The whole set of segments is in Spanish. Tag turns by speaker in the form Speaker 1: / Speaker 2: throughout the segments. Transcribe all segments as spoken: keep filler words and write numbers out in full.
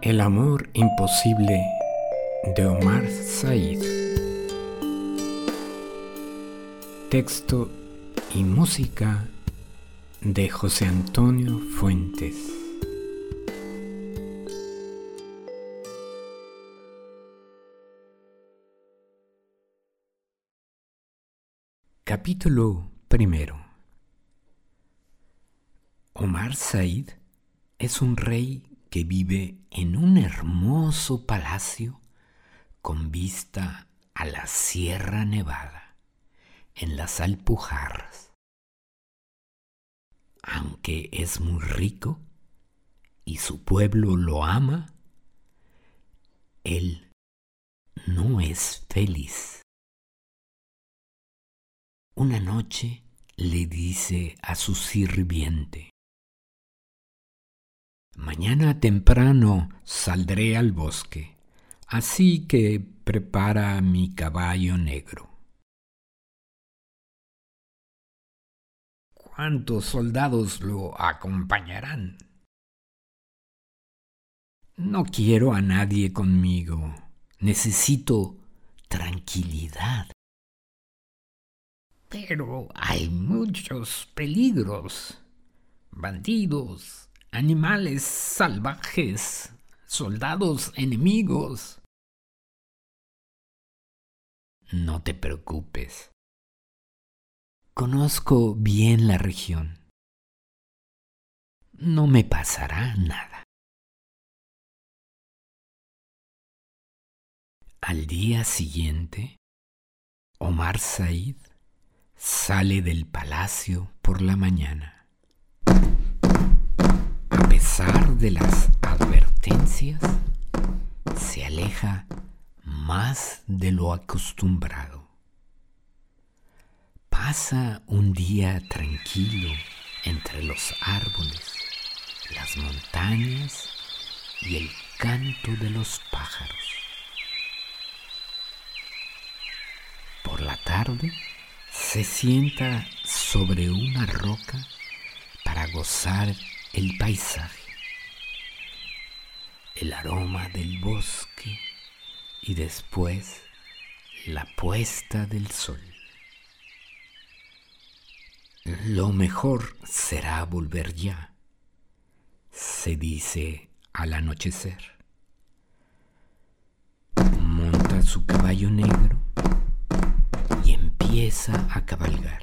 Speaker 1: El amor imposible de Omar Said. Texto y música de José Antonio Fuentes. Capítulo primero. Omar Said es un rey que vive en un hermoso palacio con vista a la Sierra Nevada, en las Alpujarras. Aunque es muy rico y su pueblo lo ama, él no es feliz. Una noche le dice a su sirviente: mañana temprano saldré al bosque, así que prepara mi caballo negro. ¿Cuántos soldados lo acompañarán? No quiero a nadie conmigo. Necesito tranquilidad. Pero hay muchos peligros. Bandidos, animales salvajes, soldados enemigos. No te preocupes. Conozco bien la región. No me pasará nada. Al día siguiente, Omar Said sale del palacio por la mañana. A pesar de las advertencias, se aleja más de lo acostumbrado. Pasa un día tranquilo entre los árboles, las montañas y el canto de los pájaros. Por la tarde se sienta sobre una roca para gozar el paisaje, el aroma del bosque y después la puesta del sol. Lo mejor será volver ya, se dice al anochecer. Monta su caballo negro y empieza a cabalgar.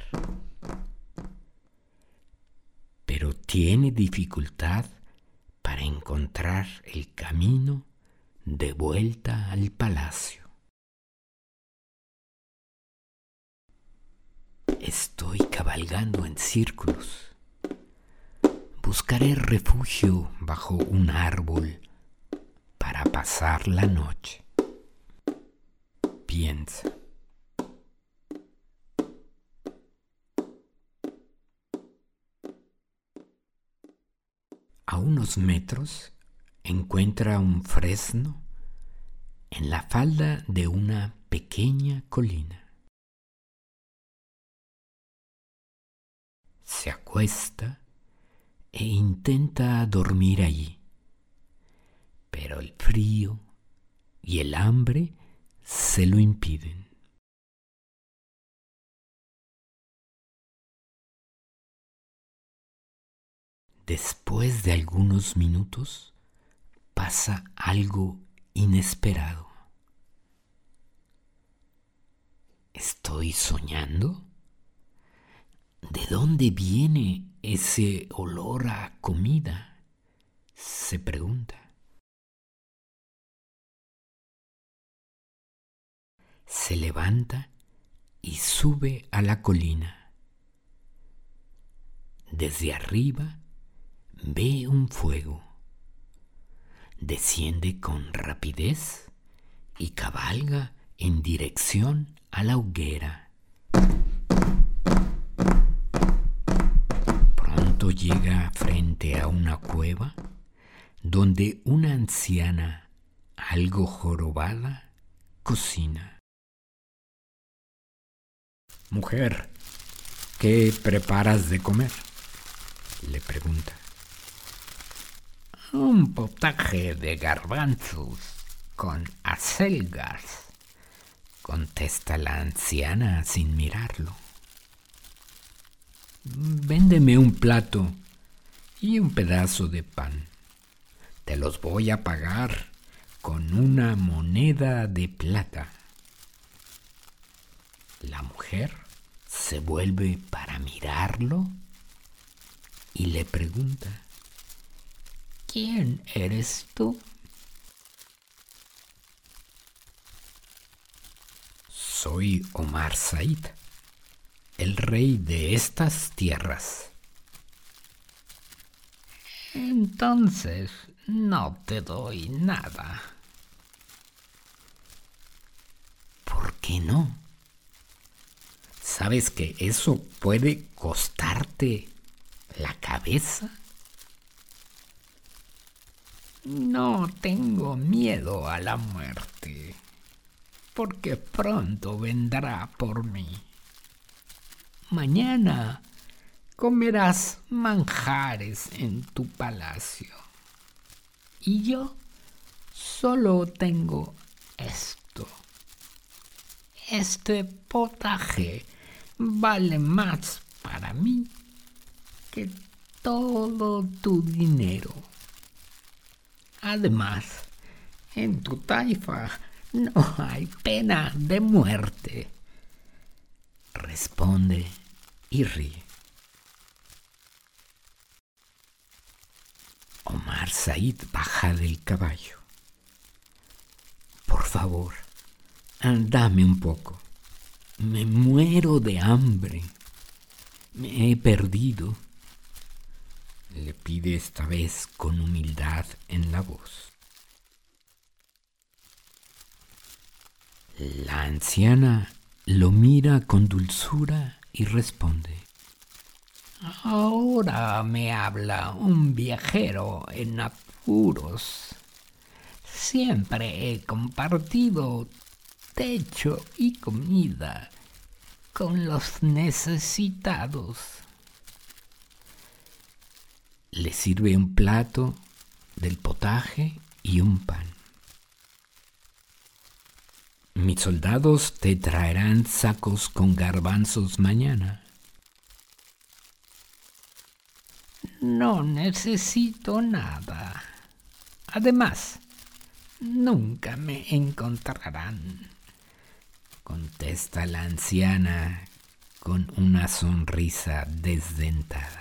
Speaker 1: Pero tiene dificultad para encontrar el camino de vuelta al palacio. Estoy cabalgando en círculos. Buscaré refugio bajo un árbol para pasar la noche. Piensa. A unos metros encuentra un fresno en la falda de una pequeña colina. Se acuesta e intenta dormir allí, pero el frío y el hambre se lo impiden. Después de algunos minutos pasa algo inesperado. ¿Estoy soñando? ¿De dónde viene ese olor a comida?, se pregunta. Se levanta y sube a la colina. Desde arriba ve un fuego. Desciende con rapidez y cabalga en dirección a la hoguera. Llega frente a una cueva donde una anciana, algo jorobada, cocina. Mujer, ¿qué preparas de comer?, le pregunta. Un potaje de garbanzos con acelgas, contesta la anciana sin mirarlo. Véndeme un plato y un pedazo de pan. Te los voy a pagar con una moneda de plata. La mujer se vuelve para mirarlo y le pregunta: ¿Quién eres tú? Soy Omar Said, el rey de estas tierras. Entonces no te doy nada. ¿Por qué no? ¿Sabes que eso puede costarte la cabeza? No tengo miedo a la muerte, porque pronto vendrá por mí. Mañana comerás manjares en tu palacio. Y yo solo tengo esto. Este potaje vale más para mí que todo tu dinero. Además, en tu taifa no hay pena de muerte. Responde y ríe. Omar Said baja del caballo. Por favor, dame un poco. Me muero de hambre. Me he perdido. Le pide esta vez con humildad en la voz. La anciana lo mira con dulzura y responde: Ahora me habla un viajero en apuros. Siempre he compartido techo y comida con los necesitados. Le sirve un plato del potaje y un pan. Mis soldados te traerán sacos con garbanzos mañana. No necesito nada. Además, nunca me encontrarán, contesta la anciana con una sonrisa desdentada.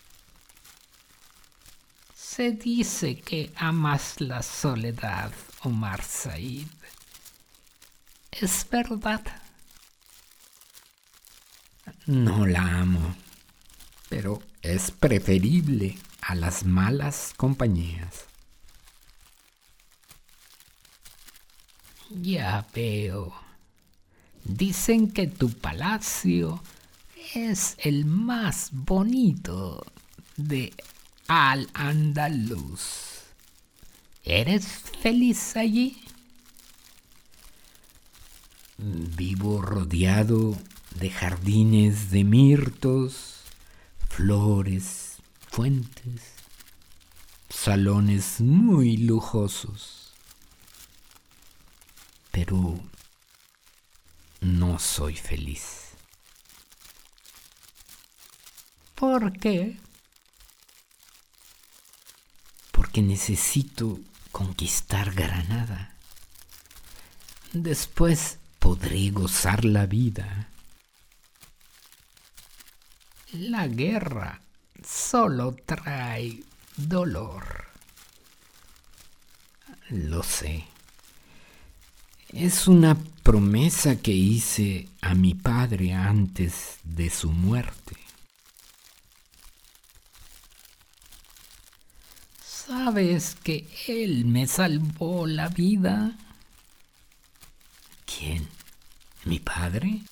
Speaker 1: Se dice que amas la soledad, Omar Said. ¿Es verdad? No la amo, pero es preferible a las malas compañías. Ya veo. Dicen que tu palacio es el más bonito de Al-Andalus. ¿Eres feliz allí? Vivo rodeado de jardines de mirtos, flores, fuentes, salones muy lujosos. Pero no soy feliz. ¿Por qué? Porque necesito conquistar Granada. Después podré gozar la vida. La guerra solo trae dolor. Lo sé. Es una promesa que hice a mi padre antes de su muerte. ¿Sabes que él me salvó la vida? ¿Quién? ¿Mi padre?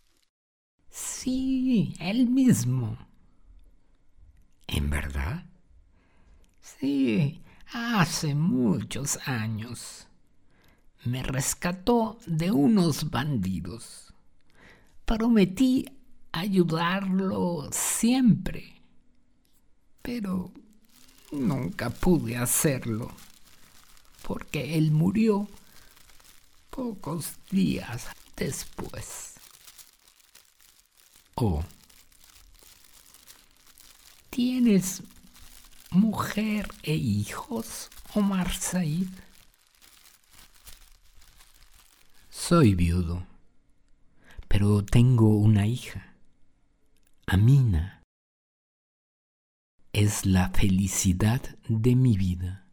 Speaker 1: Sí, él mismo. ¿En verdad? Sí, hace muchos años. Me rescató de unos bandidos. Prometí ayudarlo siempre, pero nunca pude hacerlo, porque él murió pocos días después. Oh, ¿tienes mujer e hijos, Omar Said? Soy viudo, pero tengo una hija, Amina. Es la felicidad de mi vida.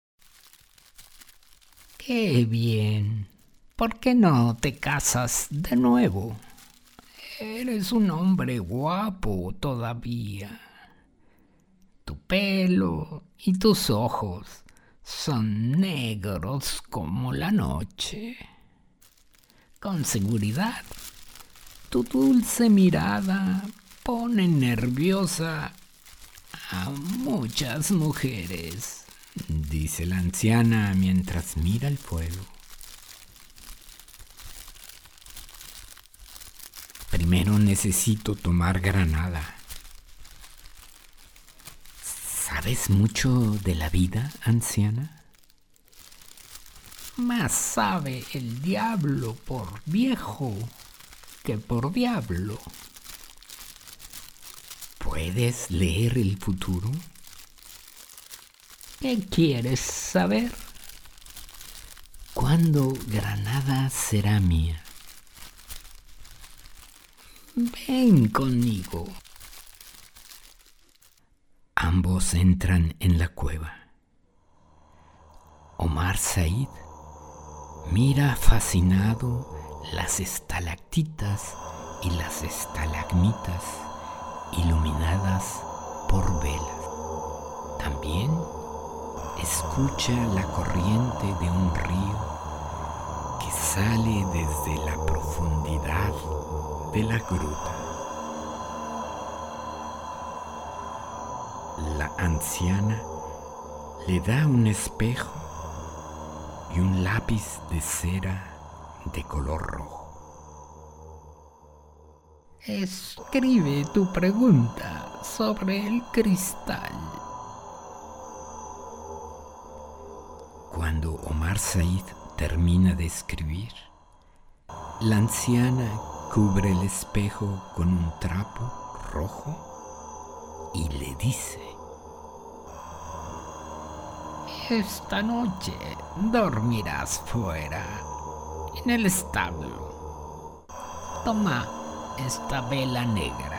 Speaker 1: ¡Qué bien! ¿Por qué no te casas de nuevo? Eres un hombre guapo todavía. Tu pelo y tus ojos son negros como la noche. Con seguridad, tu dulce mirada pone nerviosa a muchas mujeres, dice la anciana mientras mira el fuego. Primero necesito tomar granada. ¿Sabes mucho de la vida, anciana? Más sabe el diablo por viejo que por diablo. ¿Puedes leer el futuro? ¿Qué quieres saber? ¿Cuándo Granada será mía? Ven conmigo. Ambos entran en la cueva. Omar Said mira fascinado las estalactitas y las estalagmitas iluminadas por velas. También escucha la corriente de un río que sale desde la profundidad de la gruta. La anciana le da un espejo y un lápiz de cera de color rojo. Escribe tu pregunta sobre el cristal. Cuando Omar Said termina de escribir, la anciana cubre el espejo con un trapo rojo y le dice: esta noche dormirás fuera, en el establo. Toma esta vela negra,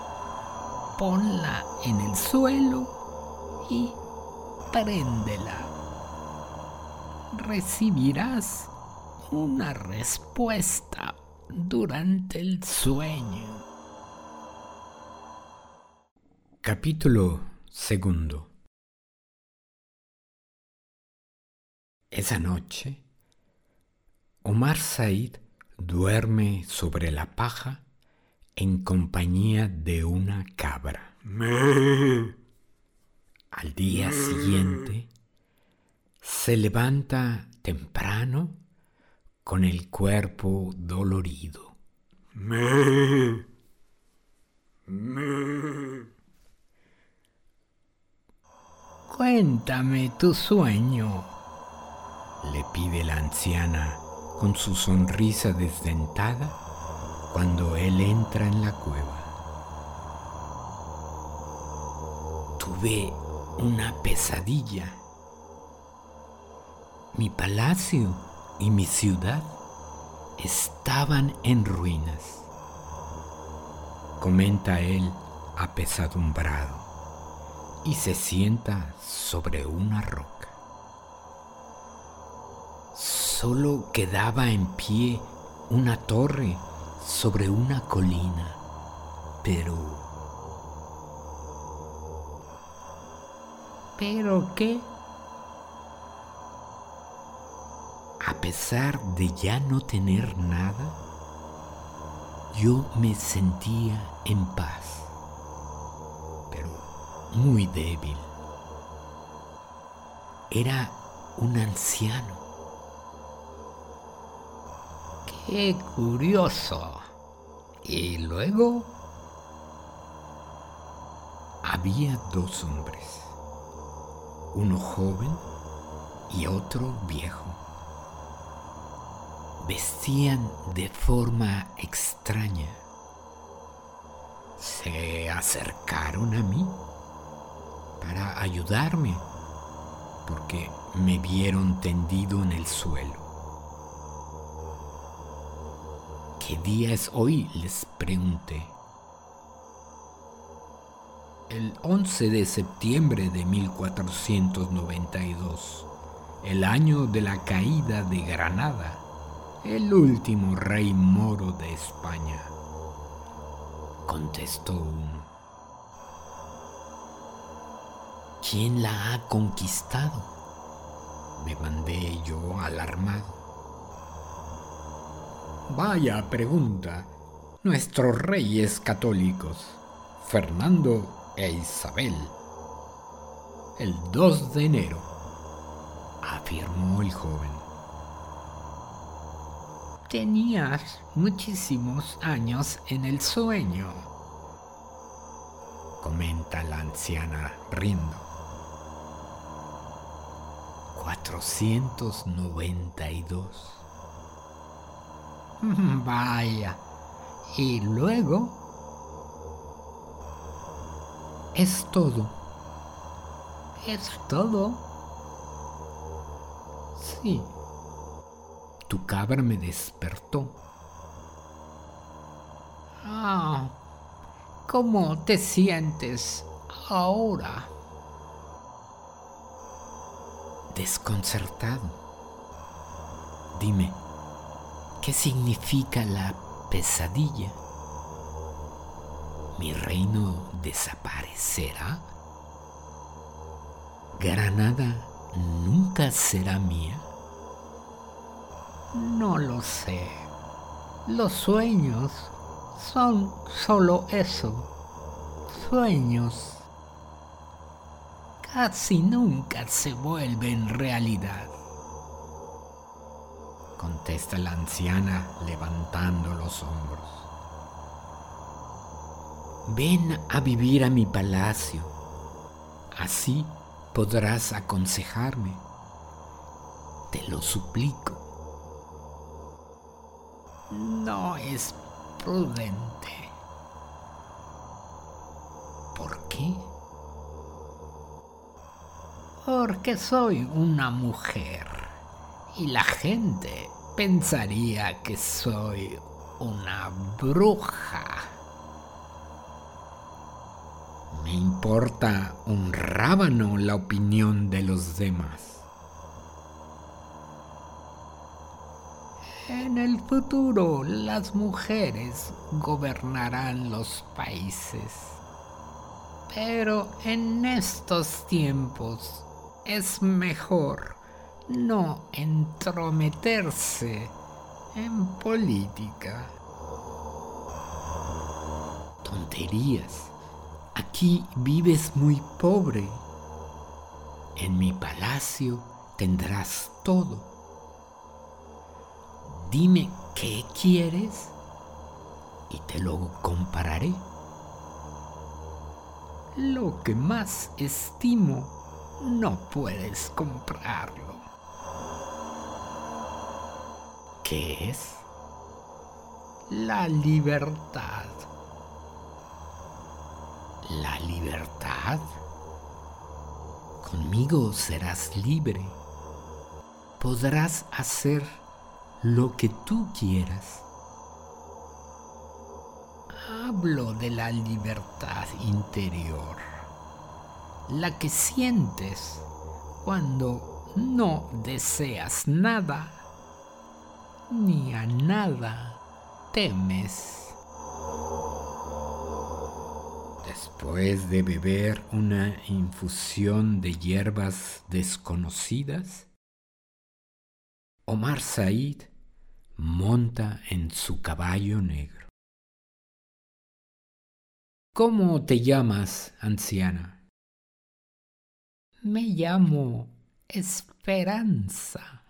Speaker 1: ponla en el suelo y préndela. Recibirás una respuesta durante el sueño. Capítulo segundo. Esa noche, Omar Said duerme sobre la paja en compañía de una cabra. Al día siguiente, se levanta temprano con el cuerpo dolorido. Cuéntame tu sueño, le pide la anciana con su sonrisa desdentada cuando él entra en la cueva. Tuve una pesadilla. Mi palacio y mi ciudad estaban en ruinas, comenta él apesadumbrado, y se sienta sobre una roca. Solo quedaba en pie una torre sobre una colina, pero... ¿Pero qué? A pesar de ya no tener nada, yo me sentía en paz, pero muy débil. Era un anciano. ¡Qué curioso! Y luego había dos hombres, uno joven y otro viejo. Vestían de forma extraña. Se acercaron a mí para ayudarme porque me vieron tendido en el suelo. ¿Qué día es hoy?, les pregunté. El once de septiembre de mil cuatrocientos noventa y dos, el año de la caída de Granada, el último rey moro de España, contestó uno. ¿Quién la ha conquistado?, me mandé yo alarmado. Vaya pregunta. Nuestros reyes católicos, Fernando e Isabel. El dos de enero, afirmó el joven. Tenías muchísimos años en el sueño, comenta la anciana riendo. cuatrocientos noventa y dos. Vaya, y luego es todo. ¿Es todo? Sí. Tu cabra me despertó. Ah, ¿cómo te sientes ahora? Desconcertado. Dime, ¿qué significa la pesadilla? ¿Mi reino desaparecerá? ¿Granada nunca será mía? No lo sé. Los sueños son solo eso, sueños. Casi nunca se vuelven realidad, contesta la anciana levantando los hombros. Ven a vivir a mi palacio, así podrás aconsejarme. Te lo suplico. No es prudente. ¿Por qué? Porque soy una mujer y la gente pensaría que soy una bruja. Me importa un rábano la opinión de los demás. En el futuro, las mujeres gobernarán los países. Pero en estos tiempos es mejor no entrometerse en política. Tonterías. Aquí vives muy pobre. En mi palacio tendrás todo. Dime qué quieres y te lo compararé. Lo que más estimo no puedes comprarlo. ¿Qué es? La libertad. ¿La libertad? Conmigo serás libre. Podrás hacer lo que tú quieras. Hablo de la libertad interior, la que sientes cuando no deseas nada, ni a nada temes. Después de beber una infusión de hierbas desconocidas, Omar Said monta en su caballo negro. ¿Cómo te llamas, anciana? Me llamo Esperanza.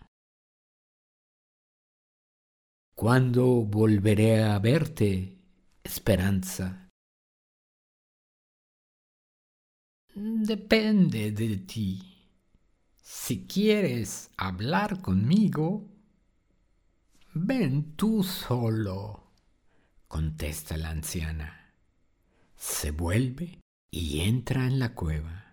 Speaker 1: ¿Cuándo volveré a verte, Esperanza? Depende de ti. Si quieres hablar conmigo, ven tú solo, contesta la anciana. Se vuelve y entra en la cueva.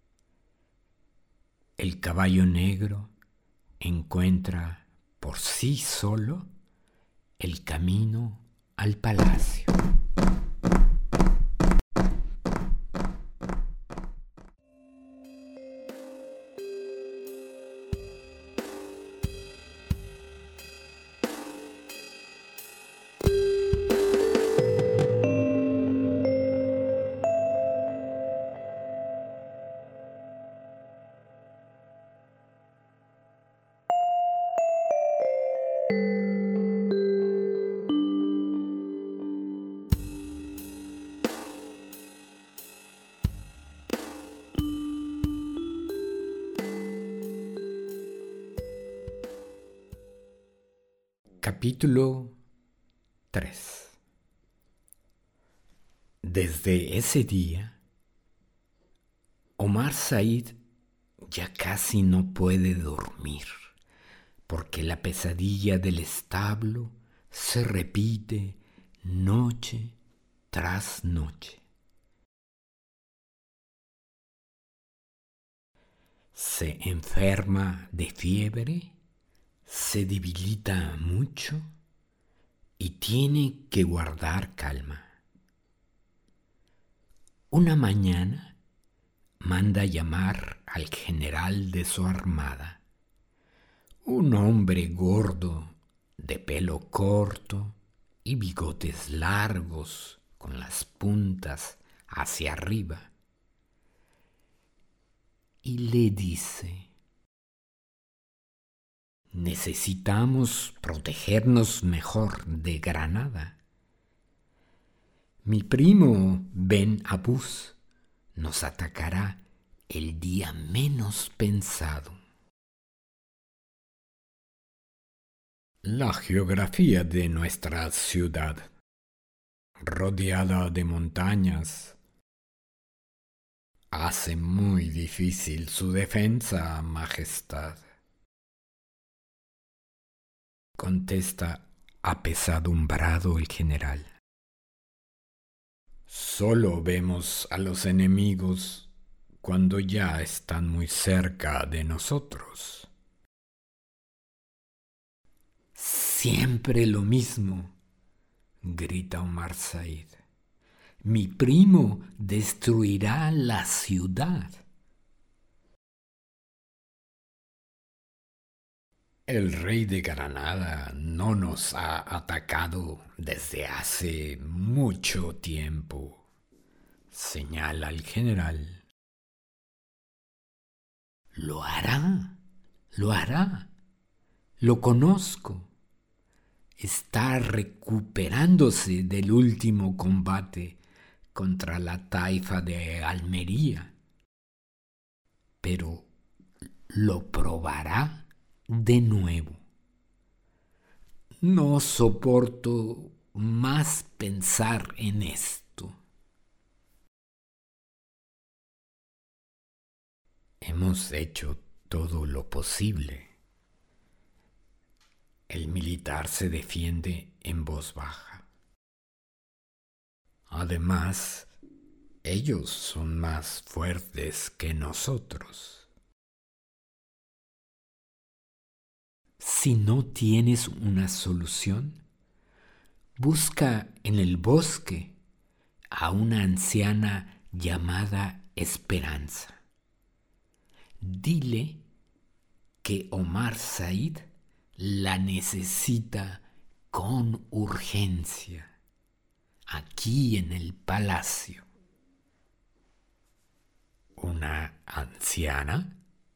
Speaker 1: El caballo negro encuentra por sí solo el camino al palacio. Capítulo tres. Desde ese día, Omar Said ya casi no puede dormir, porque la pesadilla del establo se repite noche tras noche. Se enferma de fiebre, se debilita mucho y tiene que guardar calma. Una mañana manda llamar al general de su armada, un hombre gordo, de pelo corto y bigotes largos con las puntas hacia arriba, y le dice: necesitamos protegernos mejor de Granada. Mi primo Ben Abús nos atacará el día menos pensado. La geografía de nuestra ciudad, rodeada de montañas, hace muy difícil su defensa, Majestad, contesta apesadumbrado el general. Solo vemos a los enemigos cuando ya están muy cerca de nosotros. Siempre lo mismo, grita Omar Said. Mi primo destruirá la ciudad. El rey de Granada no nos ha atacado desde hace mucho tiempo, señala el general. Lo hará, lo hará, lo conozco. Está recuperándose del último combate contra la taifa de Almería, pero lo probará de nuevo. No soporto más pensar en esto. Hemos hecho todo lo posible. El militar se defiende en voz baja. Además, ellos son más fuertes que nosotros. Si no tienes una solución, busca en el bosque a una anciana llamada Esperanza. Dile que Omar Said la necesita con urgencia aquí en el palacio. ¿Una anciana?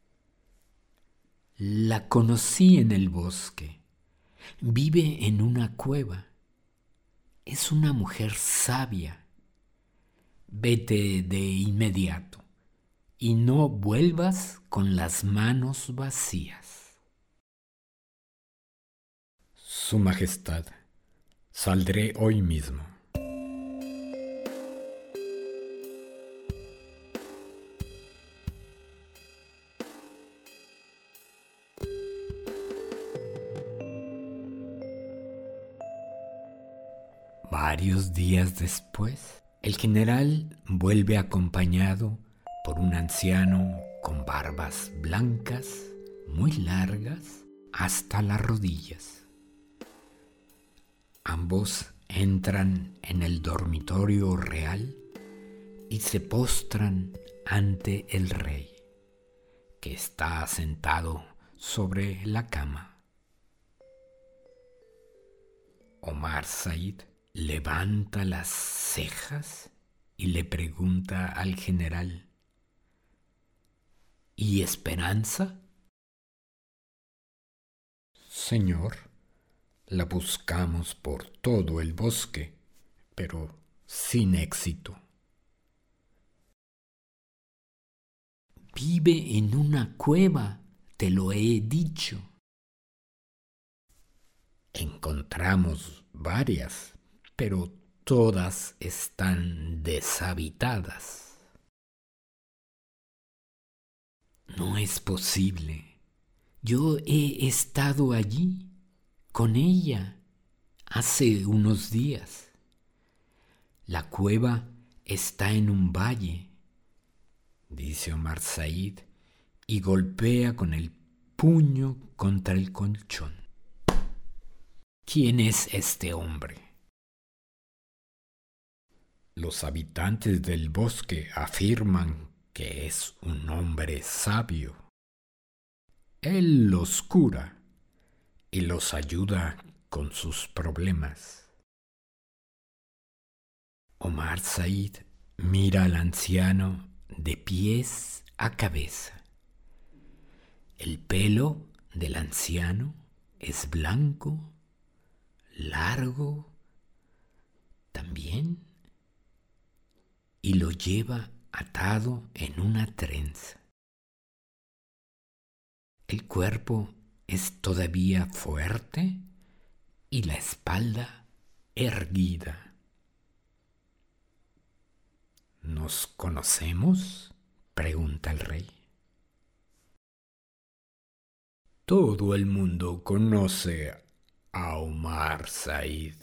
Speaker 1: La conocí en el bosque. Vive en una cueva. Es una mujer sabia. Vete de inmediato y no vuelvas con las manos vacías. Su Majestad, saldré hoy mismo. Varios días después, el general vuelve acompañado por un anciano con barbas blancas, muy largas, hasta las rodillas. Ambos entran en el dormitorio real y se postran ante el rey, que está sentado sobre la cama. Omar Said levanta las cejas y le pregunta al general: ¿y Esperanza? Señor, la buscamos por todo el bosque, pero sin éxito. Vive en una cueva, te lo he dicho. Encontramos varias, pero todas están deshabitadas. No es posible. Yo he estado allí con ella hace unos días. La cueva está en un valle, dice Omar Said, y golpea con el puño contra el colchón. ¿Quién es este hombre? Los habitantes del bosque afirman que es un hombre sabio. Él los cura y los ayuda con sus problemas. Omar Said mira al anciano de pies a cabeza. El pelo del anciano es blanco, largo también, y lo lleva atado en una trenza. El cuerpo es todavía fuerte y la espalda erguida. ¿Nos conocemos?, pregunta el rey. Todo el mundo conoce a Omar Said,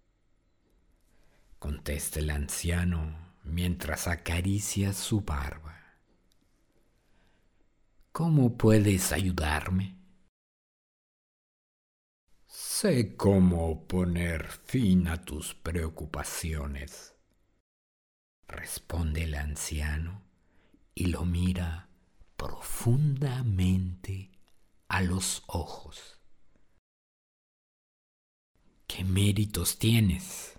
Speaker 1: contesta el anciano mientras acaricia su barba. ¿Cómo puedes ayudarme? Sé cómo poner fin a tus preocupaciones, responde el anciano y lo mira profundamente a los ojos. ¿Qué méritos tienes?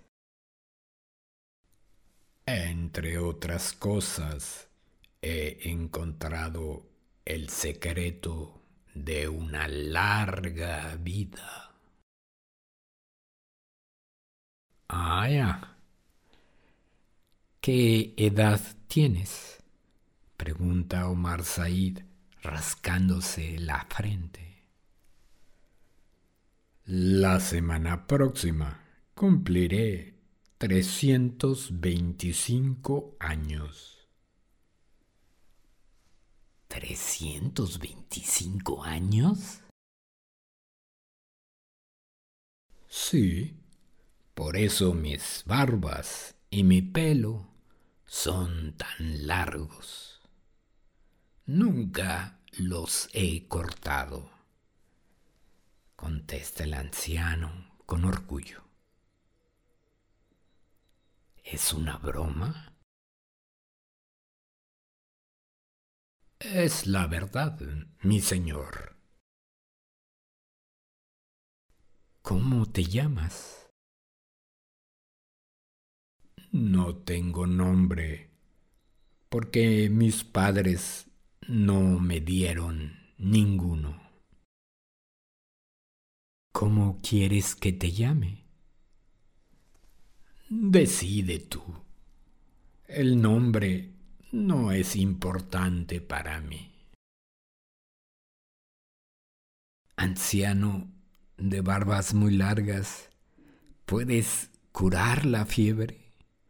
Speaker 1: Entre otras cosas, he encontrado el secreto de una larga vida. Ah, ya. ¿Qué edad tienes?, pregunta Omar Said, rascándose la frente. La semana próxima cumpliré trescientos veinticinco años. ¿trescientos veinticinco años? Sí, por eso mis barbas y mi pelo son tan largos. Nunca los he cortado, contesta el anciano con orgullo. ¿Es una broma? Es la verdad, mi señor. ¿Cómo te llamas? No tengo nombre, porque mis padres no me dieron ninguno. ¿Cómo quieres que te llame? Decide tú. El nombre no es importante para mí. Anciano de barbas muy largas, ¿puedes curar la fiebre?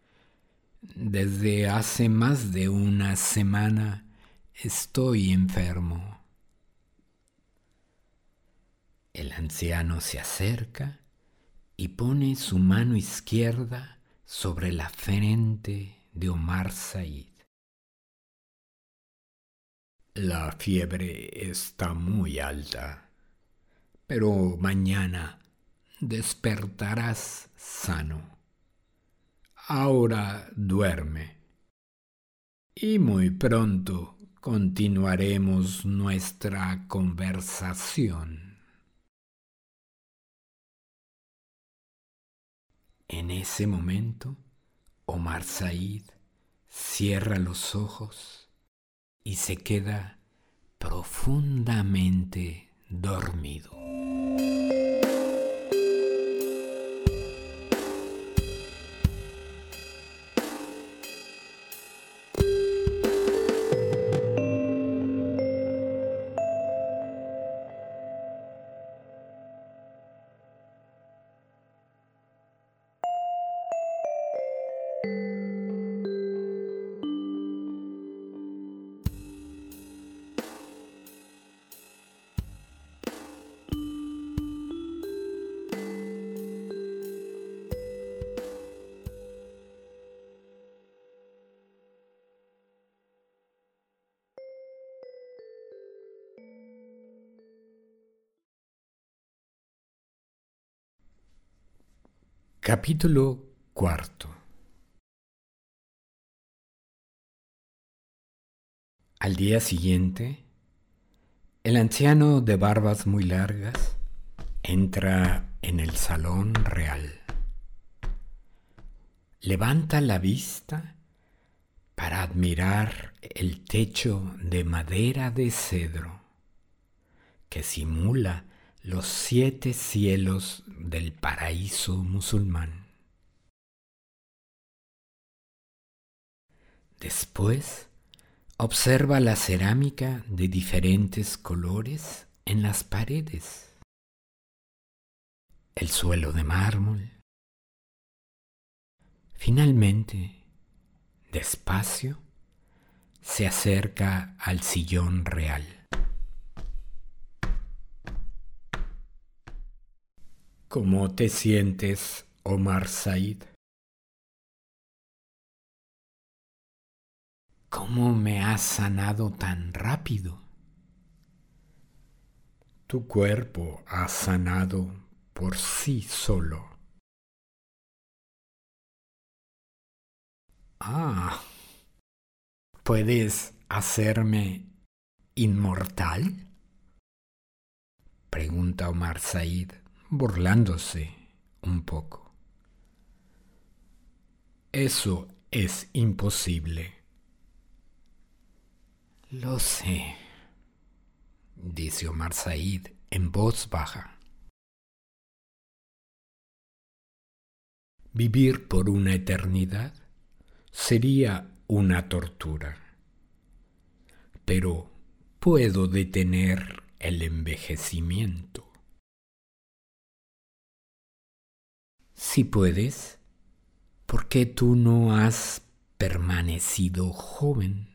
Speaker 1: Desde hace más de una semana estoy enfermo. El anciano se acerca y pone su mano izquierda sobre la frente de Omar Said. La fiebre está muy alta, pero mañana despertarás sano. Ahora duerme y muy pronto continuaremos nuestra conversación. En ese momento, Omar Said cierra los ojos y se queda profundamente dormido. Capítulo cuarto. Al día siguiente, el anciano de barbas muy largas entra en el salón real. Levanta la vista para admirar el techo de madera de cedro que simula los siete cielos del paraíso musulmán. Después, observa la cerámica de diferentes colores en las paredes, el suelo de mármol. Finalmente, despacio, se acerca al sillón real. ¿Cómo te sientes, Omar Said? ¿Cómo me has sanado tan rápido? Tu cuerpo ha sanado por sí solo. Ah, ¿puedes hacerme inmortal? Pregunta Omar Said, burlándose un poco. Eso es imposible. Lo sé, dice Omar Said en voz baja. Vivir por una eternidad sería una tortura, pero puedo detener el envejecimiento. Si puedes, ¿por qué tú no has permanecido joven?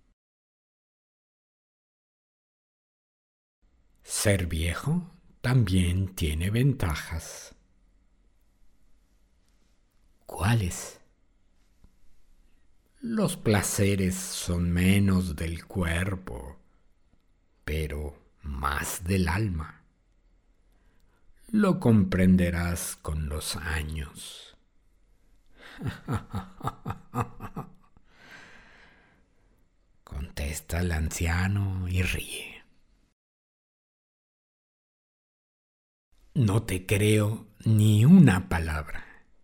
Speaker 1: Ser viejo también tiene ventajas. ¿Cuáles? Los placeres son menos del cuerpo, pero más del alma. Lo comprenderás con los años. Contesta el anciano y ríe. No te creo ni una palabra.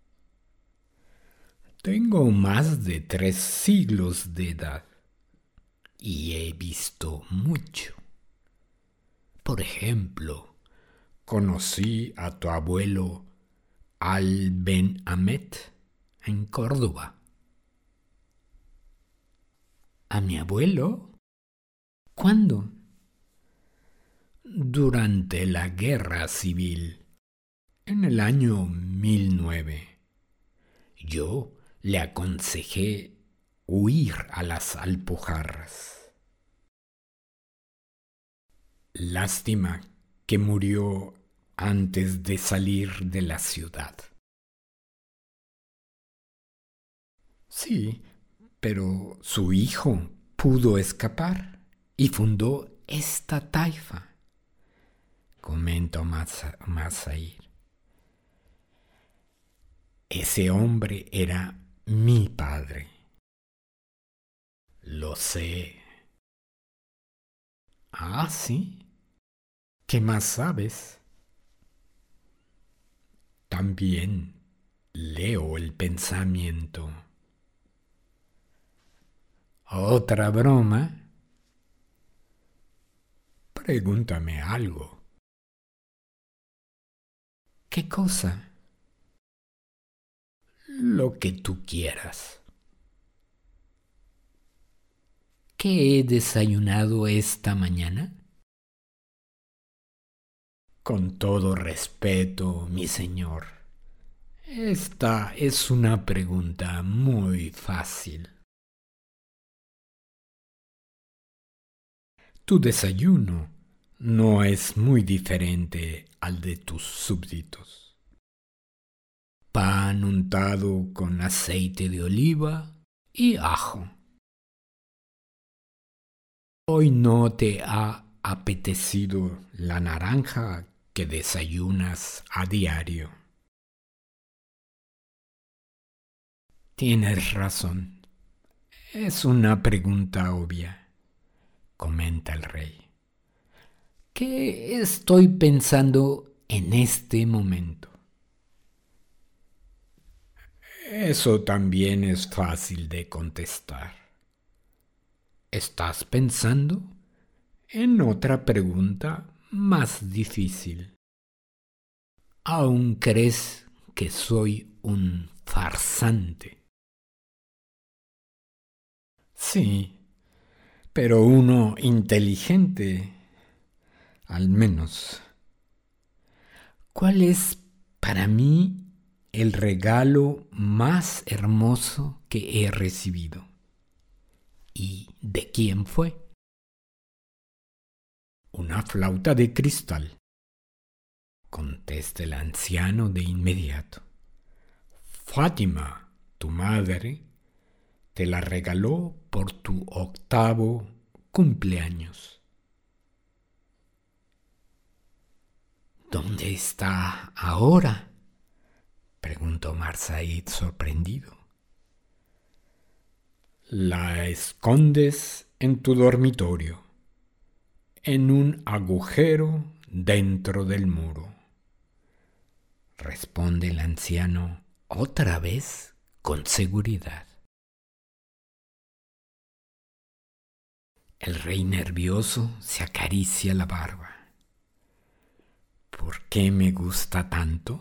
Speaker 1: Tengo más de tres siglos de edad y he visto mucho. Por ejemplo, conocí a tu abuelo Al-Ben Ahmed en Córdoba. ¿A mi abuelo? ¿Cuándo? Durante la Guerra Civil, en el año mil nueve. Yo le aconsejé huir a las Alpujarras. Lástima que murió antes de salir de la ciudad. Sí, pero su hijo pudo escapar y fundó esta taifa, comentó Masair. Ese hombre era mi padre. Lo sé. Ah, sí. ¿Qué más sabes? También leo el pensamiento. ¿Otra broma? Pregúntame algo. ¿Qué cosa? Lo que tú quieras. ¿Qué he desayunado esta mañana? Con todo respeto, mi señor, esta es una pregunta muy fácil. Tu desayuno no es muy diferente al de tus súbditos. Pan untado con aceite de oliva y ajo. Hoy no te ha apetecido la naranja que desayunas a diario. Tienes razón. Es una pregunta obvia, comenta el rey. ¿Qué estoy pensando en este momento? Eso también es fácil de contestar. ¿Estás pensando en otra pregunta más difícil? ¿Aún crees que soy un farsante? Sí, pero uno inteligente, al menos. ¿Cuál es para mí el regalo más hermoso que he recibido? ¿Y de quién fue? Una flauta de cristal, contesta el anciano de inmediato. Fátima, tu madre, te la regaló por tu octavo cumpleaños. ¿Dónde está ahora? Preguntó Marsaid sorprendido. La escondes en tu dormitorio, en un agujero dentro del muro, responde el anciano otra vez con seguridad. El rey nervioso se acaricia la barba. ¿Por qué me gusta tanto?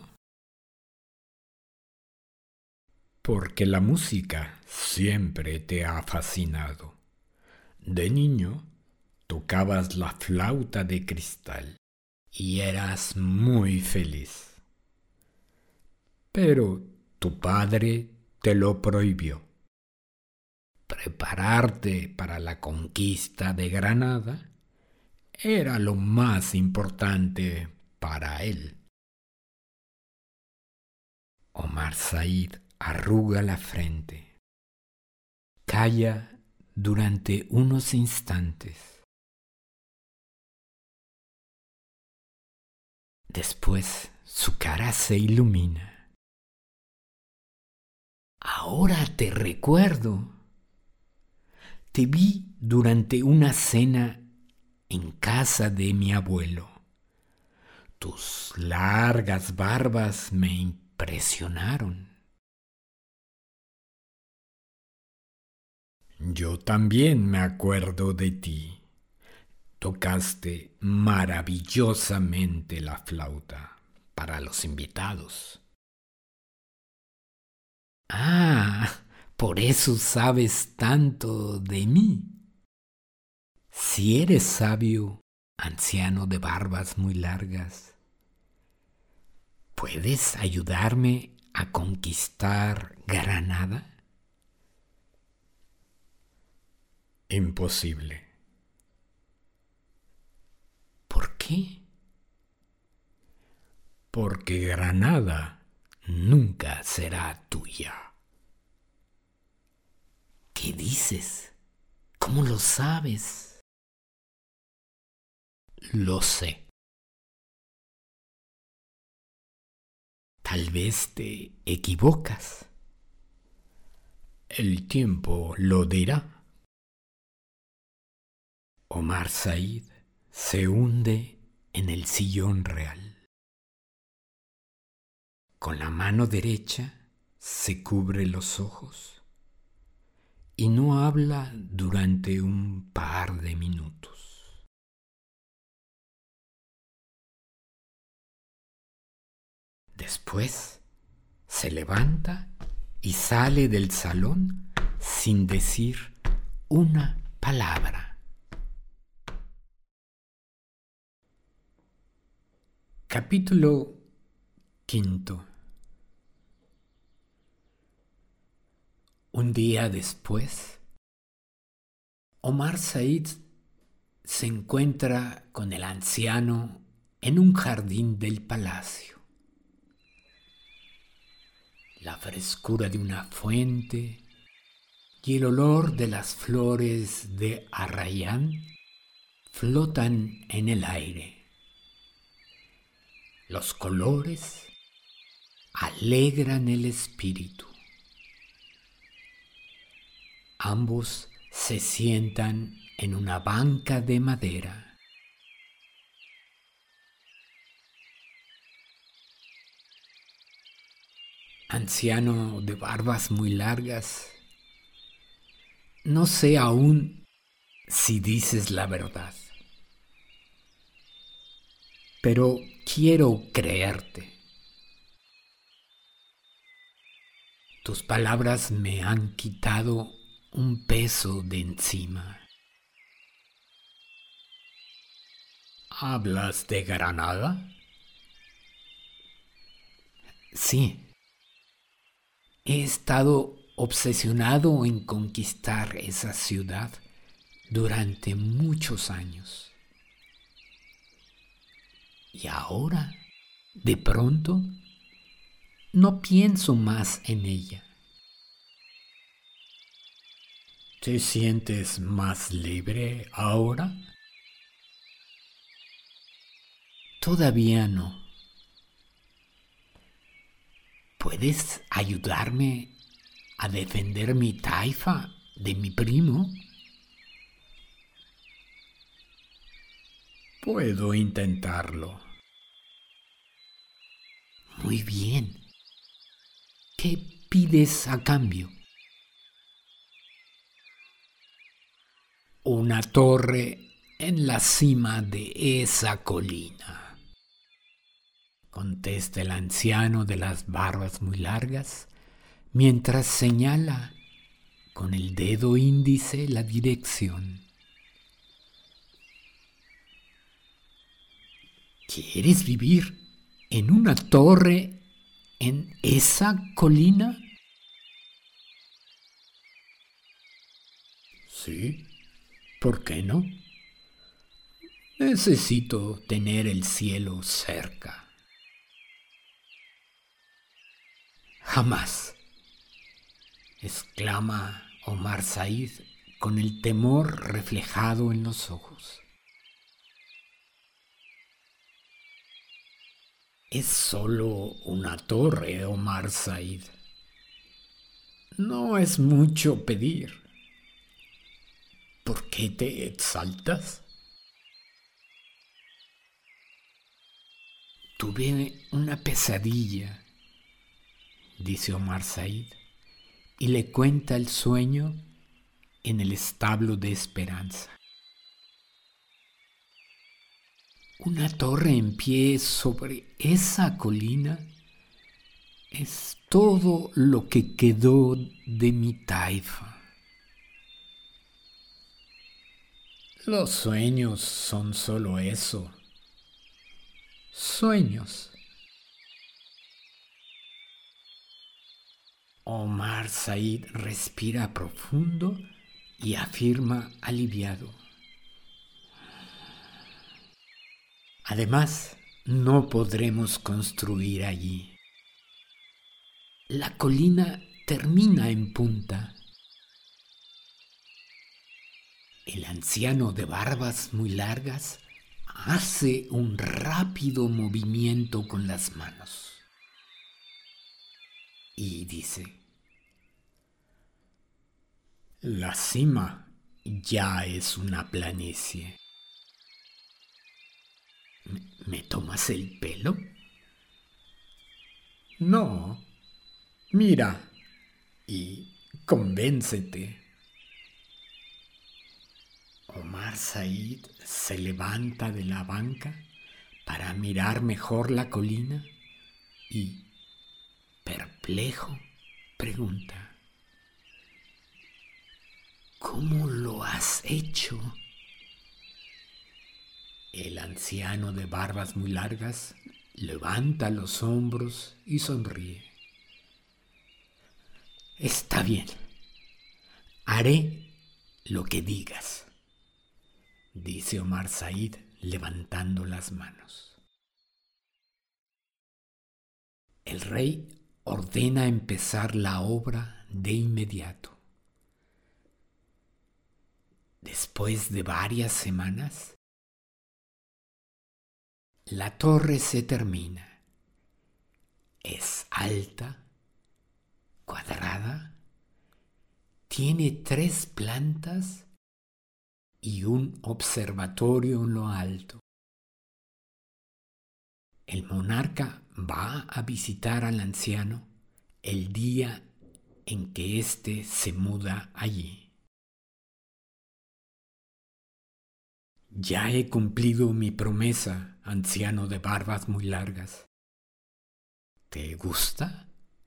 Speaker 1: Porque la música siempre te ha fascinado. De niño tocabas la flauta de cristal y eras muy feliz. Pero tu padre te lo prohibió. Prepararte para la conquista de Granada era lo más importante para él. Omar Said arruga la frente. Calla durante unos instantes. Después su cara se ilumina. Ahora te recuerdo. Te vi durante una cena en casa de mi abuelo. Tus largas barbas me impresionaron. Yo también me acuerdo de ti. Tocaste maravillosamente la flauta para los invitados. Ah, por eso sabes tanto de mí. Si eres sabio, anciano de barbas muy largas, ¿puedes ayudarme a conquistar Granada? Imposible. ¿Por qué? porque Granada nunca será tuya. ¿Qué dices? ¿Cómo lo sabes? Lo sé. Tal vez te equivocas. El tiempo lo dirá. Omar Said se hunde en el sillón real. Con la mano derecha se cubre los ojos y no habla durante un par de minutos. Después se levanta y sale del salón sin decir una palabra. Capítulo quinto. Un día después, Omar Said se encuentra con el anciano en un jardín del palacio. La frescura de una fuente y el olor de las flores de arrayán flotan en el aire. Los colores alegran el espíritu. Ambos se sientan en una banca de madera. Anciano de barbas muy largas, no sé aún si dices la verdad, pero quiero creerte. Tus palabras me han quitado un peso de encima. ¿Hablas de Granada? Sí. He estado obsesionado en conquistar esa ciudad durante muchos años. Y ahora, de pronto, no pienso más en ella. ¿Te sientes más libre ahora? Todavía no. ¿Puedes ayudarme a defender mi taifa de mi primo? Puedo intentarlo. Muy bien. ¿Qué pides a cambio? Una torre en la cima de esa colina, contesta el anciano de las barbas muy largas, mientras señala con el dedo índice la dirección. ¿Quieres vivir en una torre en esa colina? Sí, ¿por qué no? Necesito tener el cielo cerca. Jamás, exclama Omar Said con el temor reflejado en los ojos. Es solo una torre, Omar Said. No es mucho pedir. ¿Por qué te exaltas? Tuve una pesadilla, dice Omar Said, y le cuenta el sueño en el establo de Esperanza. Una torre en pie sobre esa colina es todo lo que quedó de mi taifa. Los sueños son solo eso, sueños. Omar Said respira profundo y afirma aliviado. Además, No podremos construir allí. La colina termina en punta. El anciano de barbas muy largas hace un rápido movimiento con las manos y dice: la cima ya es una planicie. ¿Me, me tomas el pelo? No, mira y convéncete. Omar Said se levanta de la banca para mirar mejor la colina y, perplejo, pregunta: ¿cómo lo has hecho? El anciano de barbas muy largas levanta los hombros y sonríe. Está bien, haré lo que digas, dice Omar Said levantando las manos. El rey ordena empezar la obra de inmediato. Después de varias semanas, la torre se termina. Es alta, cuadrada, tiene tres plantas y un observatorio en lo alto. El monarca va a visitar al anciano el día en que éste se muda allí. Ya he cumplido mi promesa, anciano de barbas muy largas. ¿Te gusta?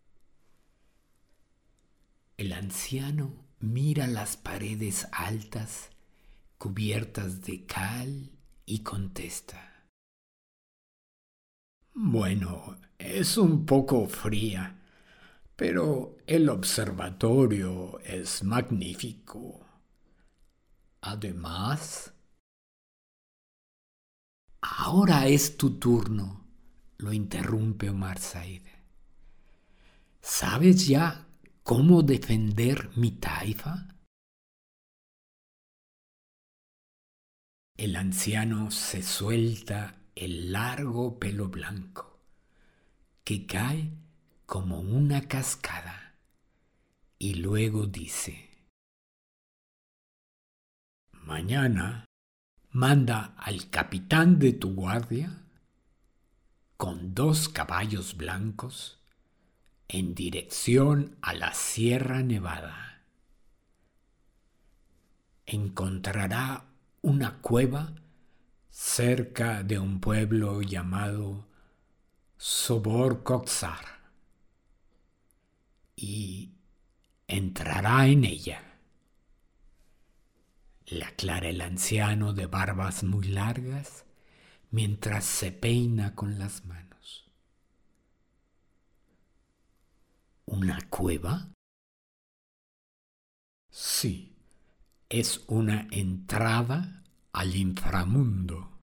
Speaker 1: El anciano mira las paredes altas cubiertas de cal y contesta: bueno, es un poco fría, pero el observatorio es magnífico. Además, ahora es tu turno, lo interrumpe Omar Said. ¿Sabes ya cómo defender mi taifa? El anciano se suelta el largo pelo blanco, que cae como una cascada, y luego dice: mañana manda al capitán de tu guardia con dos caballos blancos en dirección a la Sierra Nevada. Encontrará una cueva cerca de un pueblo llamado Sobor Koxar y entrará en ella. Le aclara el anciano de barbas muy largas mientras se peina con las manos. ¿Una cueva? Sí, es una entrada al inframundo.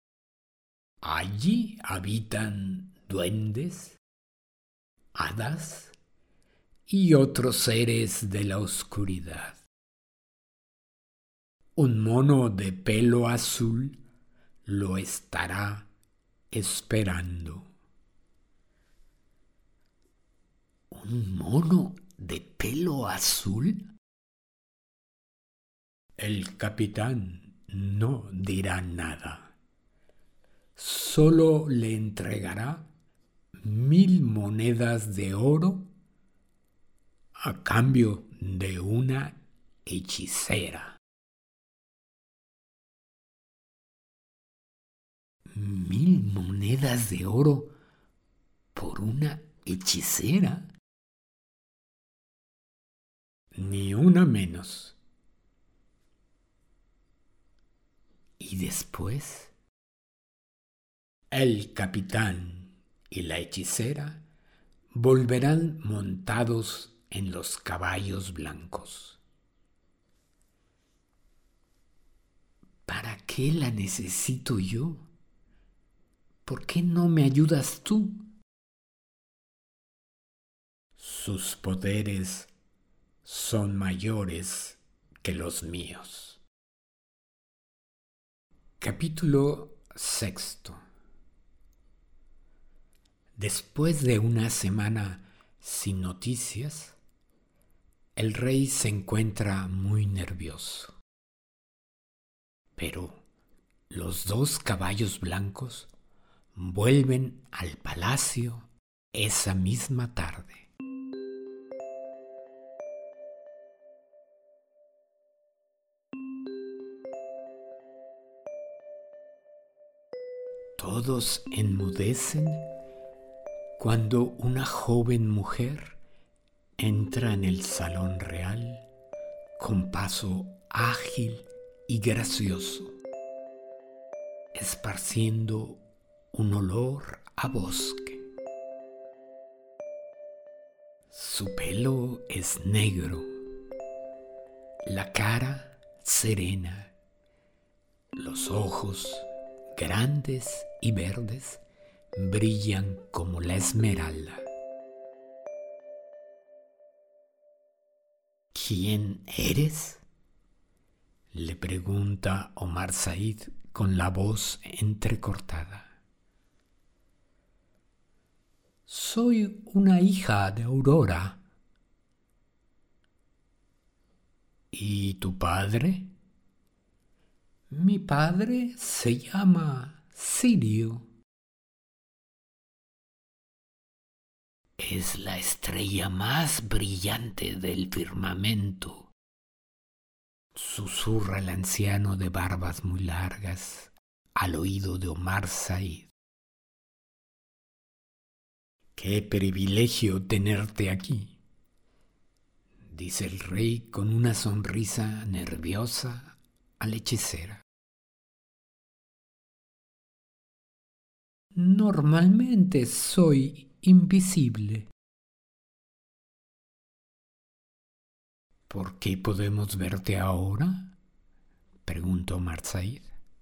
Speaker 1: Allí habitan duendes, hadas y otros seres de la oscuridad. Un mono de pelo azul lo estará esperando. ¿Un mono de pelo azul? El capitán no dirá nada. Solo le entregará mil monedas de oro a cambio de una hechicera. ¿Mil monedas de oro por una hechicera? Ni una menos. ¿Y después? El capitán y la hechicera volverán montados en los caballos blancos. ¿Para qué la necesito yo? ¿Por qué no me ayudas tú? Sus poderes son mayores que los míos. Capítulo sexto. Después de una semana sin noticias, el rey se encuentra muy nervioso. Pero los dos caballos blancos vuelven al palacio esa misma tarde. Todos enmudecen cuando una joven mujer entra en el salón real con paso ágil y gracioso, esparciendo un olor a bosque. Su pelo es negro, la cara serena, los ojos grandes y verdes brillan como la esmeralda. ¿Quién eres?, le pregunta Omar Said con la voz entrecortada. Soy una hija de Aurora. ¿Y tu padre? Mi padre se llama Sirio. Es la estrella más brillante del firmamento, susurra el anciano de barbas muy largas al oído de Omar Said. ¡Qué privilegio tenerte aquí!, dice el rey con una sonrisa nerviosa a la hechicera. Normalmente soy invisible. ¿Por qué podemos verte ahora?, preguntó Omar Said.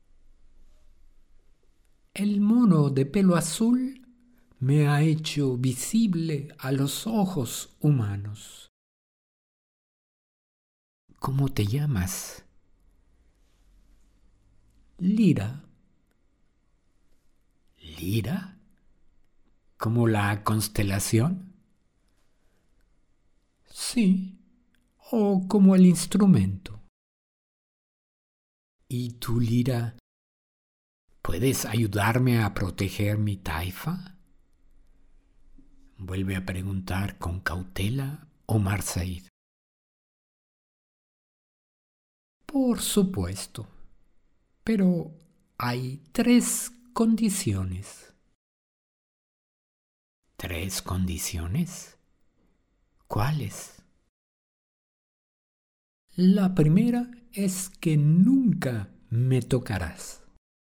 Speaker 1: El mono de pelo azul me ha hecho visible a los ojos humanos. ¿Cómo te llamas? Lira. ¿Lira? ¿Como la constelación? Sí, o como el instrumento. ¿Y tú, Lira, puedes ayudarme a proteger mi taifa?, vuelve a preguntar con cautela Omar Said. Por supuesto, pero hay tres condiciones. ¿Tres condiciones? ¿Cuáles? La primera es que nunca me tocarás.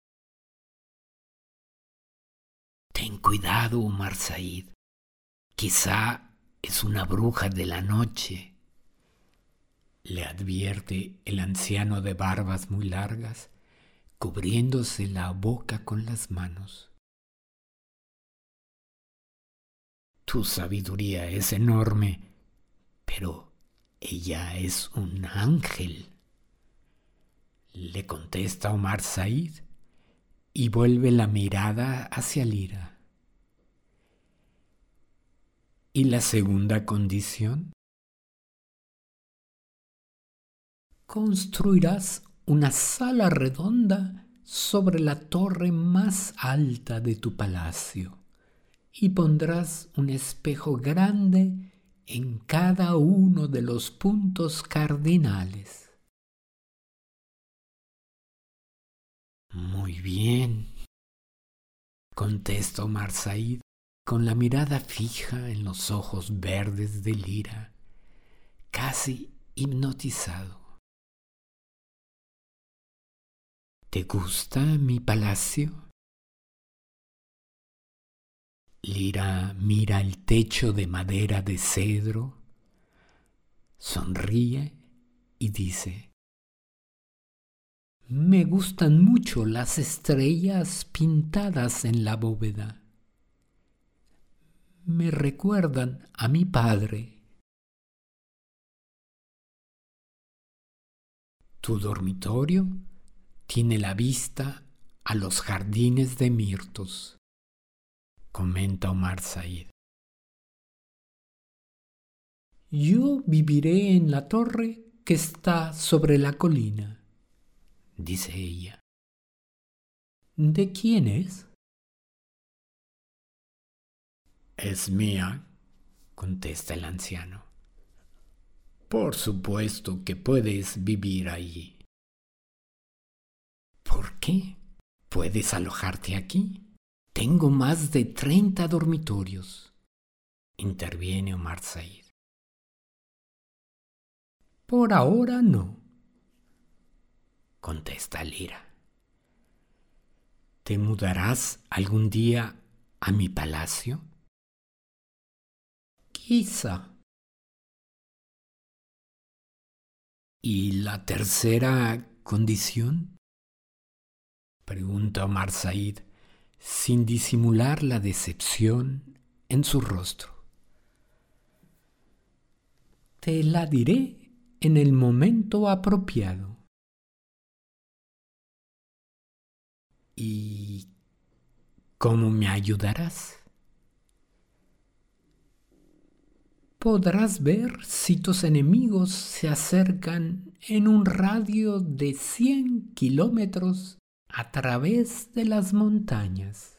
Speaker 1: Ten cuidado, Omar Said. Quizá es una bruja de la noche, le advierte el anciano de barbas muy largas, cubriéndose la boca con las manos. Tu sabiduría es enorme, pero ella es un ángel, le contesta Omar Said y vuelve la mirada hacia Lira. ¿Y la segunda condición? Construirás una sala redonda sobre la torre más alta de tu palacio y pondrás un espejo grande en cada uno de los puntos cardinales. Muy bien, contesta Omar Said con la mirada fija en los ojos verdes de Lira, casi hipnotizado. ¿Te gusta mi palacio? Lira mira el techo de madera de cedro, sonríe y dice: Me gustan mucho las estrellas pintadas en la bóveda. Me recuerdan a mi padre. Tu dormitorio tiene la vista a los jardines de mirtos, comenta Omar Said. Yo viviré en la torre que está sobre la colina, dice ella. ¿De quién es? Es mía, contesta el anciano. Por supuesto que puedes vivir allí. ¿Por qué? ¿Puedes alojarte aquí? Tengo más de treinta dormitorios, interviene Omar Said. Por ahora no, contesta Lira. ¿Te mudarás algún día a mi palacio? Quizá. ¿Y la tercera condición? Pregunta Omar Said sin disimular la decepción en su rostro. Te la diré en el momento apropiado. ¿Y cómo me ayudarás? Podrás ver si tus enemigos se acercan en un radio de cien kilómetros a través de las montañas.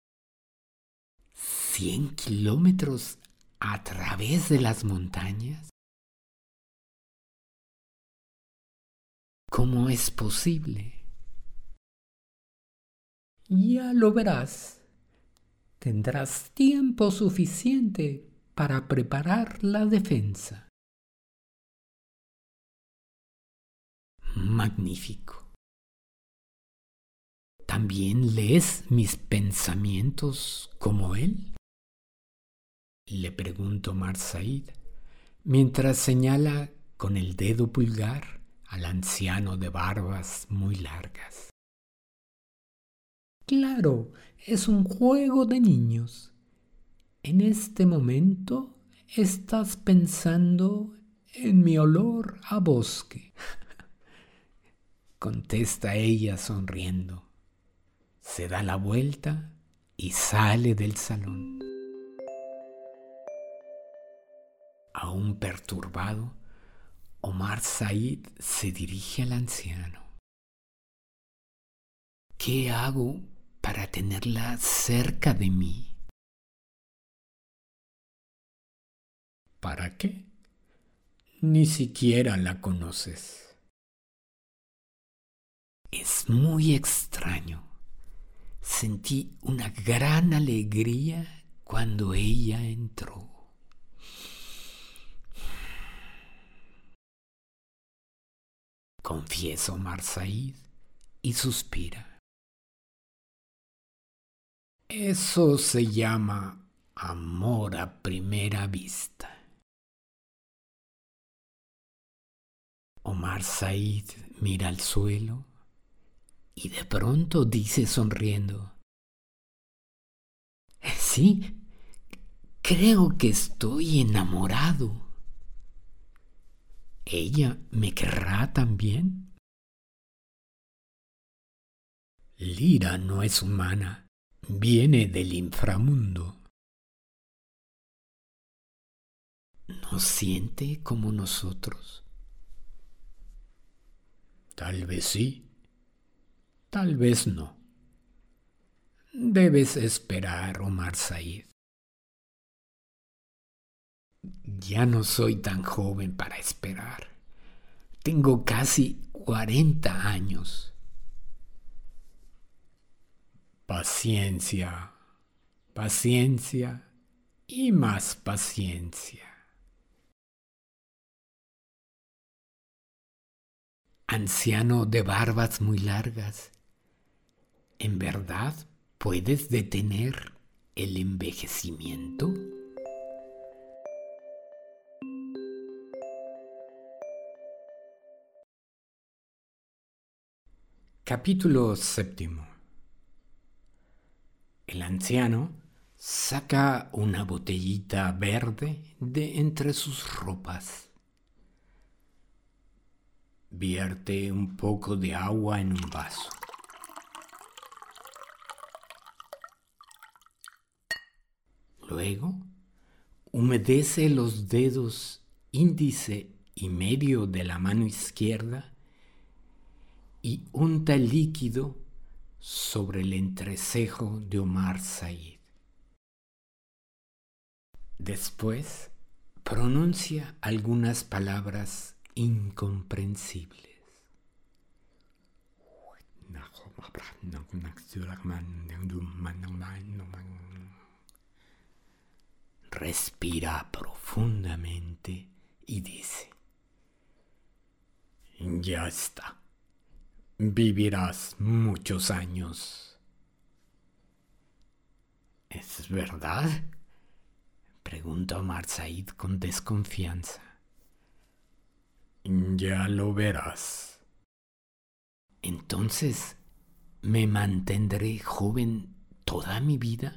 Speaker 1: ¿Cien kilómetros a través de las montañas? ¿Cómo es posible? Ya lo verás. Tendrás tiempo suficiente para preparar la defensa. Magnífico. ¿También lees mis pensamientos como él? Le pregunto Omar Said, mientras señala con el dedo pulgar al anciano de barbas muy largas. Claro, es un juego de niños. En este momento estás pensando en mi olor a bosque, contesta ella sonriendo. Se da la vuelta y sale del salón. Aún perturbado, Omar Said se dirige al anciano. ¿Qué hago para tenerla cerca de mí? ¿Para qué? Ni siquiera la conoces. Es muy extraño. Sentí una gran alegría cuando ella entró. Confiesa Omar Said y suspira. Eso se llama amor a primera vista. Omar Said mira al suelo y de pronto dice sonriendo: Sí, creo que estoy enamorado. ¿Ella me querrá también? Lira no es humana, viene del inframundo. ¿No siente como nosotros? Tal vez sí, tal vez no. Debes esperar, Omar Said. Ya no soy tan joven para esperar. Tengo casi cuarenta años. Paciencia, paciencia y más paciencia. Anciano de barbas muy largas, ¿en verdad puedes detener el envejecimiento? Capítulo séptimo. El anciano saca una botellita verde de entre sus ropas. Vierte un poco de agua en un vaso. Luego, humedece los dedos índice y medio de la mano izquierda y unta el líquido sobre el entrecejo de Omar Said. Después, pronuncia algunas palabras incomprensibles. Respira profundamente y dice: ya está. Vivirás muchos años. ¿Es verdad?, pregunta Omar Said con desconfianza. Ya lo verás. Entonces, ¿me mantendré joven toda mi vida?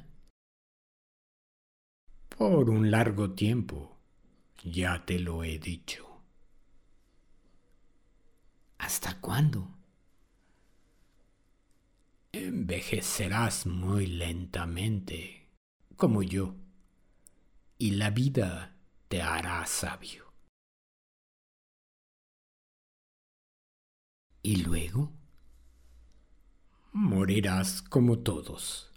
Speaker 1: Por un largo tiempo, ya te lo he dicho. ¿Hasta cuándo? Envejecerás muy lentamente, como yo, y la vida te hará sabio. ¿Y luego? Morirás como todos.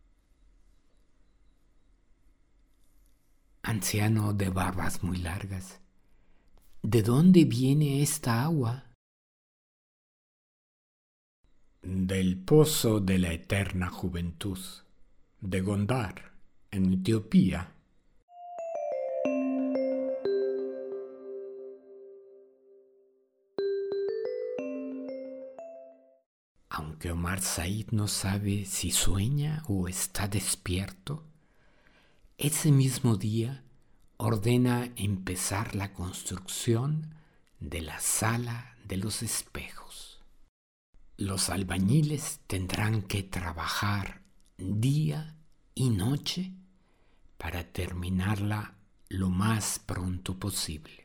Speaker 1: Anciano de barbas muy largas, ¿de dónde viene esta agua? Del pozo de la eterna juventud, de Gondar, en Etiopía. Aunque Omar Said no sabe si sueña o está despierto, ese mismo día ordena empezar la construcción de la sala de los espejos. Los albañiles tendrán que trabajar día y noche para terminarla lo más pronto posible.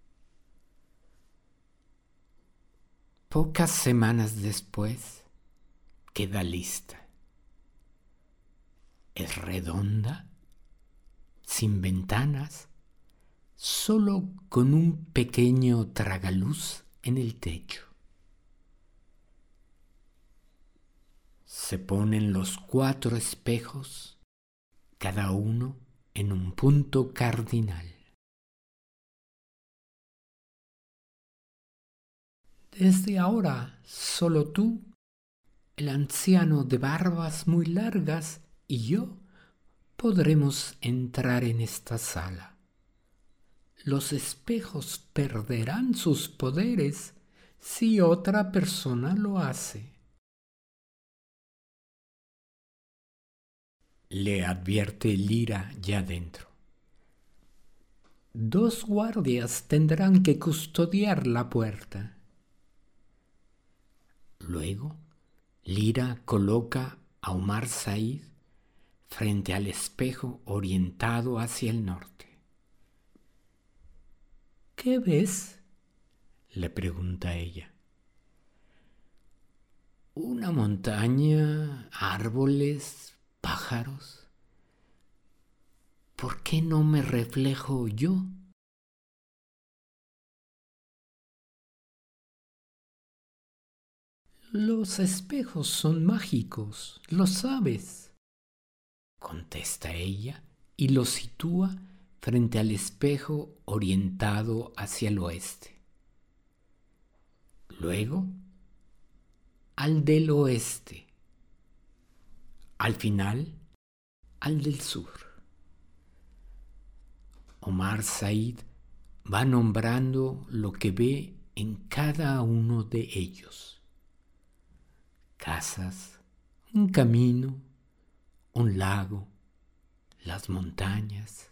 Speaker 1: Pocas semanas después queda lista. Es redonda, sin ventanas, solo con un pequeño tragaluz en el techo. Se ponen los cuatro espejos, cada uno en un punto cardinal. Desde ahora, solo tú, el anciano de barbas muy largas y yo podremos entrar en esta sala. Los espejos perderán sus poderes si otra persona lo hace. Le advierte Lira ya dentro. Dos guardias tendrán que custodiar la puerta. Luego, Lira coloca a Omar Said frente al espejo orientado hacia el norte. ¿Qué ves?, le pregunta ella. Una montaña, árboles, pájaros. ¿Por qué no me reflejo yo? Los espejos son mágicos, lo sabes, contesta ella y lo sitúa frente al espejo orientado hacia el oeste. Luego, al del oeste. Al final, al del sur. Omar Said va nombrando lo que ve en cada uno de ellos. Casas, un camino, un lago, las montañas.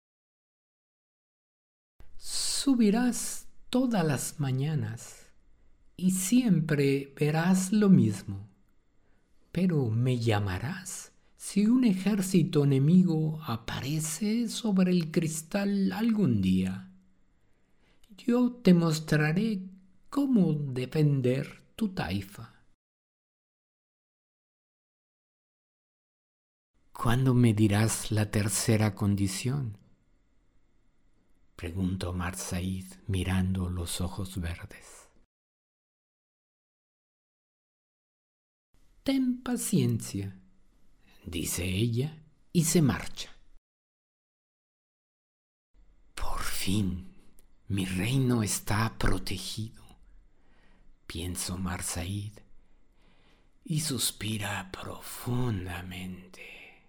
Speaker 1: Subirás todas las mañanas y siempre verás lo mismo. Pero me llamarás si un ejército enemigo aparece sobre el cristal algún día. Yo te mostraré cómo defender tu taifa. ¿Cuándo me dirás la tercera condición?, preguntó Omar Said mirando los ojos verdes. Ten paciencia, dice ella, y se marcha. Por fin, mi reino está protegido, piensa Omar Said, y suspira profundamente.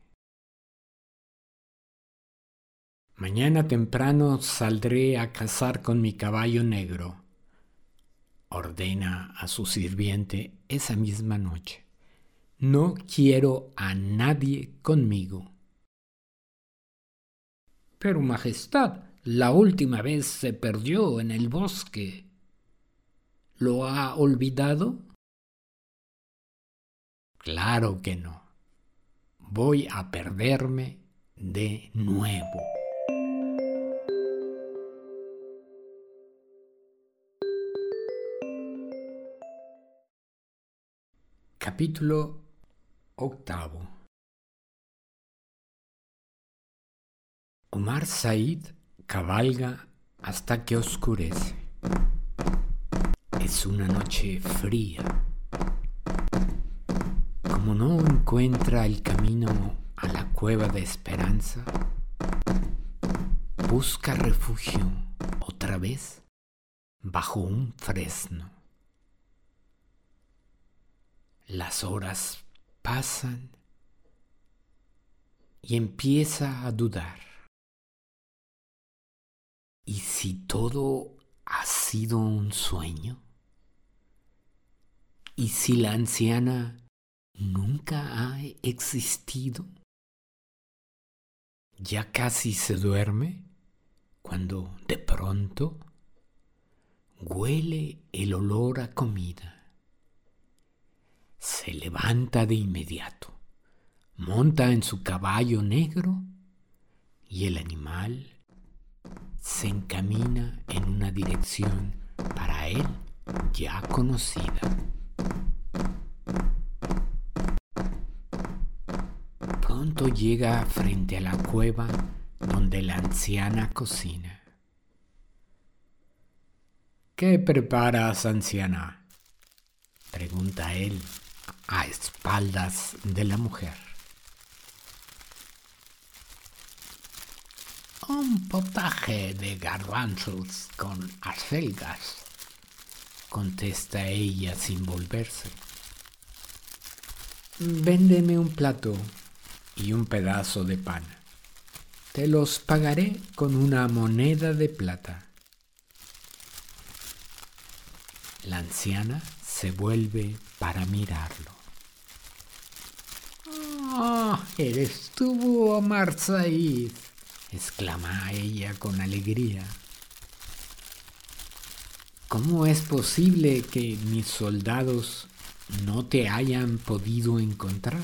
Speaker 1: Mañana temprano saldré a cazar con mi caballo negro, ordena a su sirviente esa misma noche. No quiero a nadie conmigo. Pero, Majestad, la última vez se perdió en el bosque. ¿Lo ha olvidado? Claro que no. Voy a perderme de nuevo. Capítulo octavo. Omar Said cabalga hasta que oscurece. Es una noche fría. Como no encuentra el camino a la cueva de Esperanza, busca refugio otra vez bajo un fresno. Las horas pasan y empieza a dudar. ¿Y si todo ha sido un sueño? ¿Y si la anciana nunca ha existido? Ya casi se duerme cuando de pronto huele el olor a comida. Se levanta de inmediato, monta en su caballo negro y el animal se encamina en una dirección para él ya conocida. Pronto llega frente a la cueva donde la anciana cocina. ¿Qué preparas, anciana?, pregunta él a espaldas de la mujer. Un potaje de garbanzos con acelgas, contesta ella sin volverse. Véndeme un plato y un pedazo de pan. Te los pagaré con una moneda de plata. La anciana se vuelve para mirarlo. ¡Oh, eres tú, Omar Said!, exclama ella con alegría. ¿Cómo es posible que mis soldados no te hayan podido encontrar?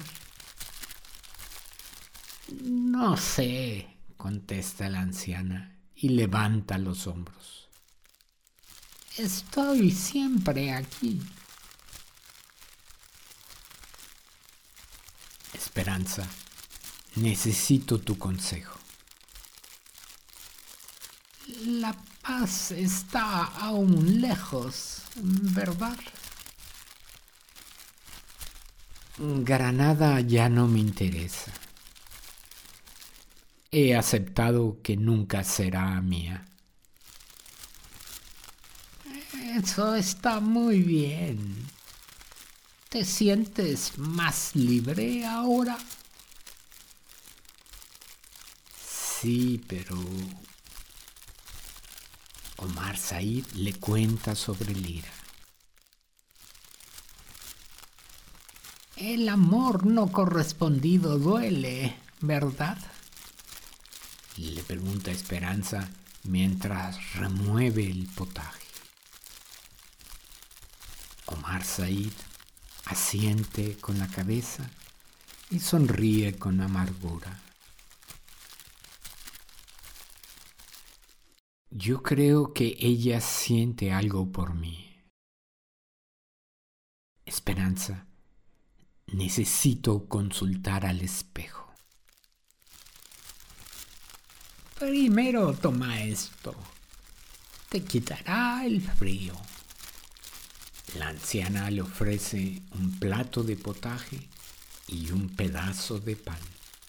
Speaker 1: No sé, contesta la anciana y levanta los hombros. Estoy siempre aquí. Esperanza, necesito tu consejo. La paz está aún lejos, ¿verdad? Granada ya no me interesa. He aceptado que nunca será mía. Eso está muy bien. ¿Te sientes más libre ahora? Sí, pero Omar Said le cuenta sobre Lira. El amor no correspondido duele, ¿verdad?, le pregunta Esperanza mientras remueve el potaje. Omar Said asiente con la cabeza y sonríe con amargura. Yo creo que ella siente algo por mí. Esperanza, necesito consultar al espejo. Primero toma esto. Te quitará el frío. La anciana le ofrece un plato de potaje y un pedazo de pan.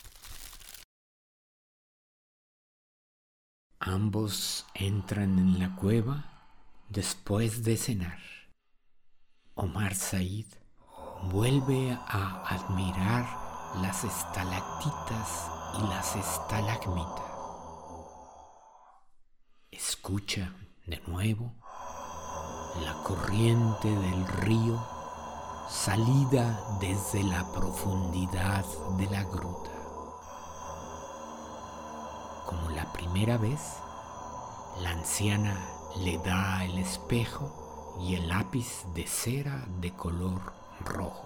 Speaker 1: Ambos entran en la cueva después de cenar. Omar Said vuelve a admirar las estalactitas y las estalagmitas. Escucha de nuevo la corriente del río salida desde la profundidad de la gruta. Como la primera vez, la anciana le da el espejo y el lápiz de cera de color rojo.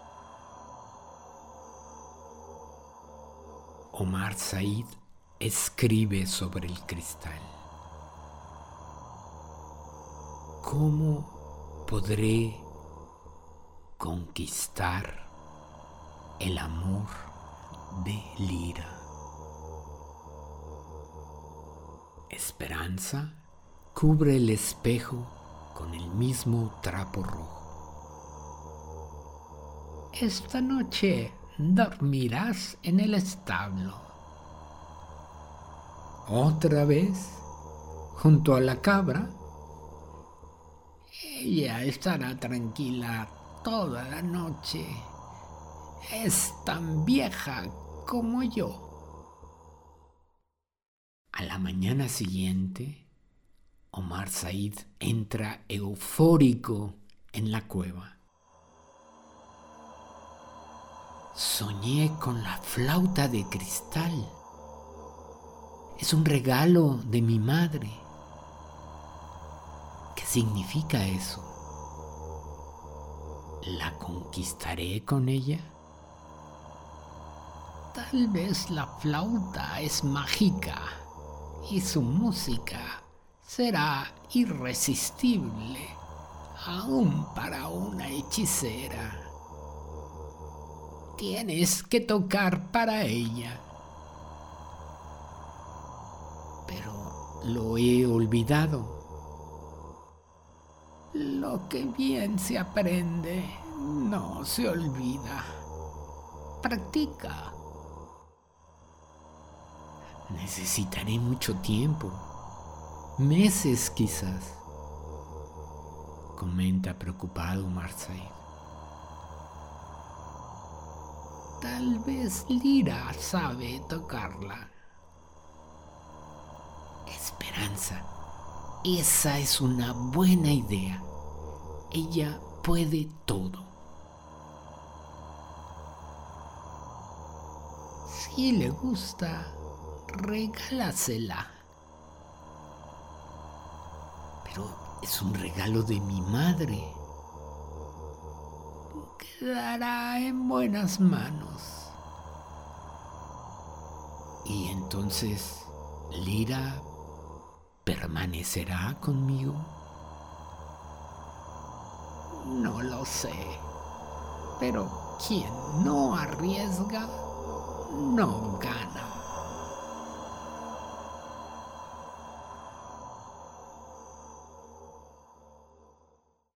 Speaker 1: Omar Said escribe sobre el cristal. ¿Cómo podré conquistar el amor de Lira? Esperanza cubre el espejo con el mismo trapo rojo. Esta noche dormirás en el establo. Otra vez, junto a la cabra. Ella estará tranquila toda la noche. Es tan vieja como yo. A la mañana siguiente, Omar Said entra eufórico en la cueva. Soñé con la flauta de cristal. Es un regalo de mi madre. ¿Qué significa eso? ¿La conquistaré con ella? Tal vez la flauta es mágica y su música será irresistible, aún para una hechicera. Tienes que tocar para ella. Pero lo he olvidado. Lo que bien se aprende no se olvida. Practica. Necesitaré mucho tiempo, meses quizás, comenta preocupado Omar Said. Tal vez Lira sabe tocarla. Esperanza, esa es una buena idea. Ella puede todo. Si le gusta, regálasela. Pero es un regalo de mi madre. Quedará en buenas manos. Y entonces, ¿Lira permanecerá conmigo? No lo sé. Pero quien no arriesga, no gana.